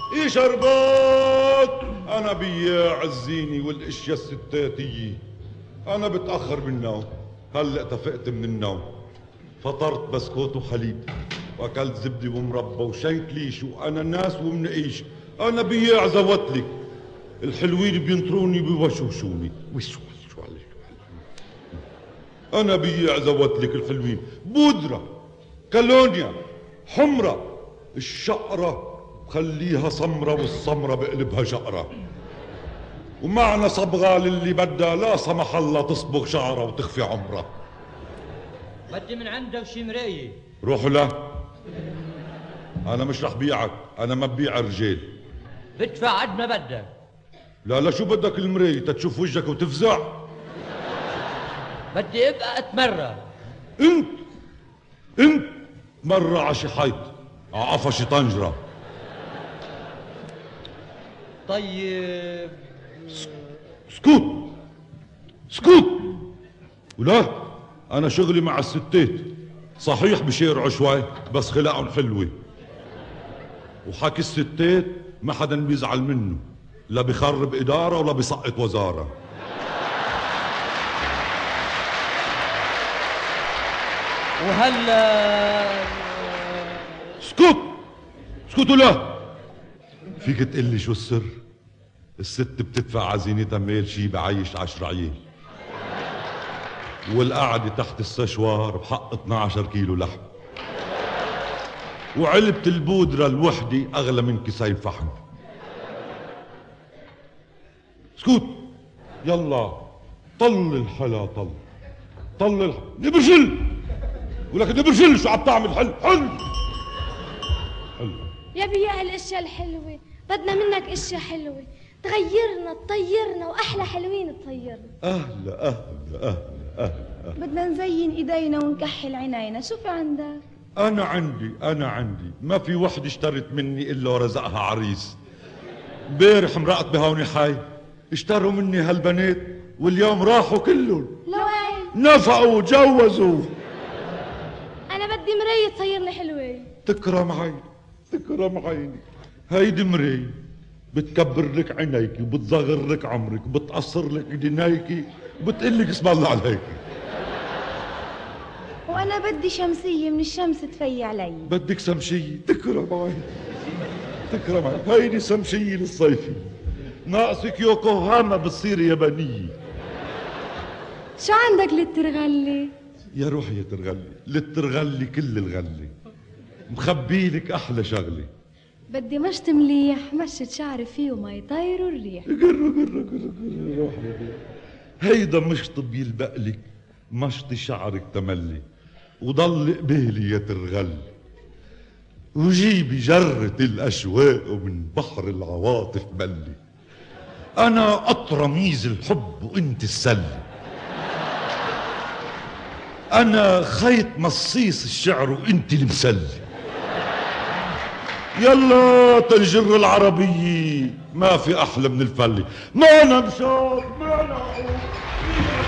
ايه شربات؟ انا بياع الزيني والاشياء الستاتية. انا بتأخر بالنوم، هلأ تفقت من النوم، فطرت بسكوت وحليب واكلت زبدة ومربى وشنكليش واناناس ومنقيش. انا بياع زوتلك، الحلوين بينطروني بوشوشوني. وشو انا بياع زوتلك الحلوين، بودرة، كالونيا، حمرة، الشقرة خليها سمرة والسمرة بقلبها شقرة، ومعنا صبغة للي بدها لا سمح الله تصبغ شعرها وتخفي عمرها. بدي من عنده شي مراية. روحوا له، أنا مش رح بيعك، أنا ما ببيع رجال. بدفع قد ما بدك. لا شو بدك المراية تتشوف وجهك وتفزع؟ بدي ابقى اتمرى. انت مرة عشي حيط عقفشي طنجرة. طيب سكوت ولا انا شغلي مع الستات، صحيح بشيرعوا شوي بس خلاقهم حلوة، وحكي الستات ما حدا بيزعل منه، لا بيخرب إدارة ولا بيسقط وزارة. وهلا اسكتوا لا. فيك تقلي شو السر؟ الست بتدفع عزينتها ميل شي بعيش 10 عيال، والقعدة تحت السشوار بحق 12 كيلو لحم، وعلبة البودرة الوحدة أغلى من كيسين فحم. اسكت يلا، طل الحلا طل الحلا. نبرشل ولك نبرشل، شو عم تعمل؟ حل يا بياع الاشياء الحلوة، بدنا منك اشياء حلوة تغيرنا تطيرنا واحلى حلوين تطيرنا. اهلا بدنا نزين ايدينا ونكحل عينينا، شو في عندك؟ انا عندي ما في وحده اشترت مني الا ورزقها عريس. امبارح مرقت بهوني حي اشتروا مني هالبنات واليوم راحوا كلهم. لوين؟ نفقوا وجوزوا. انا بدي مراية تصير لي حلوة. تكرم عيني، هيدي مراية بتكبر لك عينيكي وبتصغر لك عمرك وبتقصر لك دنايكي وبتقلك اسم الله عليك. وانا بدي شمسية من الشمس تفي علي. بدك سمشية؟ تكرم عيني، هيدي سمشية للصيفي، ناقصك يوكوهاما بتصير يابانية. شو عندك للترغلي؟ يا روحي يا ترغلي، للترغلي كل الغلي، مخبيلك احلى شغله. بدي مشط مليح مشط شعري فيه وما يطيروا الريح. قر روحي. هيدا مشط بيلبقلك مشط شعرك تملي، وضل قبالي يا ترغل، وجيبي جرة الاشواق ومن بحر العواطف بلي. انا اطرميز الحب وانت السلي، انا خيط مصيص الشعر وانت المسلي. يلا تنجر العربية، ما في احلى من الفلي. ما انا مشاط ما انا